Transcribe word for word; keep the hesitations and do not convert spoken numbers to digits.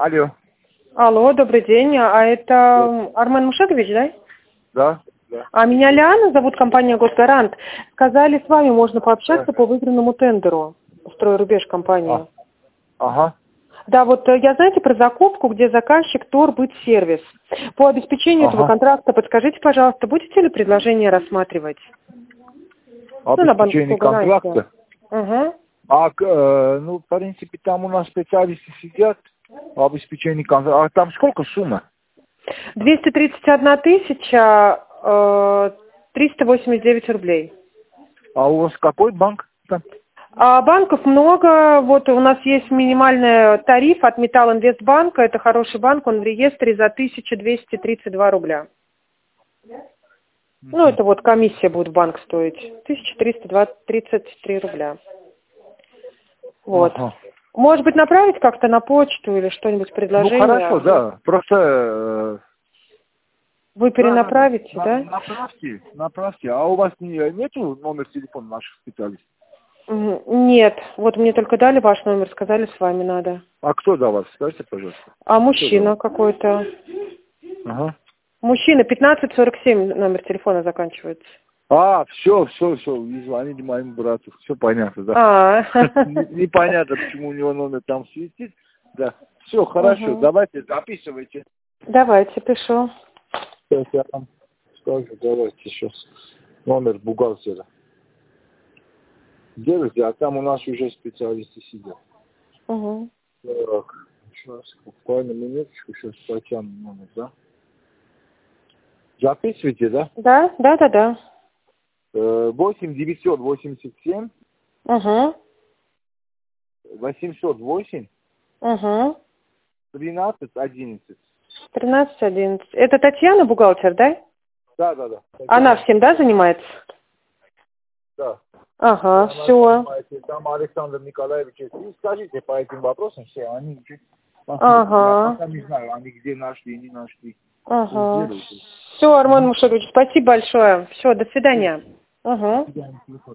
Алло. Алло, добрый день. А это Армен Мушакович, да? Да. Да. А меня Лиана зовут, компания «Госгарант». Сказали, с вами можно пообщаться Да. по выигранному тендеру. «Стройрубеж» компания. А. Ага. Да, вот э, я знаете про закупку, где заказчик Торбытсервис. По обеспечению Ага. этого контракта подскажите, пожалуйста, будете ли предложение рассматривать? Обеспечение Ну, на контракта. Угу. А, к- э, ну, в принципе, там у нас специалисты сидят, обеспечение контракта. А там сколько сумма? двести тридцать одна тысяча э, триста восемьдесят девять рублей. А у вас какой банк там? А банков много. Вот у нас есть минимальный тариф от Металлинвестбанка. Это хороший банк, он в реестре за тысяча двести тридцать два рубля. Ну, это вот комиссия будет в банк стоить. тысяча триста тридцать три рубля. Вот. Ага. Может быть, направить как-то на почту или что-нибудь Ну, предложение? хорошо, да. Просто... э, Вы перенаправите, да? да? На- Направьте, направьте. А у вас не, нету номер телефона наших специалистов? Мгм. Нет. Вот мне только дали ваш номер, сказали, с вами надо. А кто до вас? Скажите, пожалуйста. А Кто мужчина до вас? какой-то. Ага. Мужчина, пятнадцать сорок семь номер телефона заканчивается. А, все, все, все, вы звоните моему брату. Все понятно, да. А. Не- Непонятно, почему у него номер там светит. Да. Все, хорошо, Мгм. давайте, записывайте. Давайте, пишу. Сейчас я вам скажу, давайте сейчас. Номер бухгалтера. Держите, а там у нас уже специалисты сидят. Угу. Так, сейчас, буквально минуточку, сейчас потяну номер, да? Записывайте, да? Да, да, да, да. восемь девятьсот восемьдесят семь Угу. восемьсот восемь Угу. тринадцать одиннадцать. тринадцать одиннадцать. Это Татьяна, бухгалтер, да? Да, да, да. Она всем, да, занимается? Да. Ага, Она все. занимается, там Александр Николаевич, и скажите по этим вопросам все, они чуть посмотрят. Я Ага. пока не знаю, они где нашли, не нашли. Ага. Сделайте. Все, Арман Мушарович, спасибо большое. Все, до свидания. Угу. До свидания.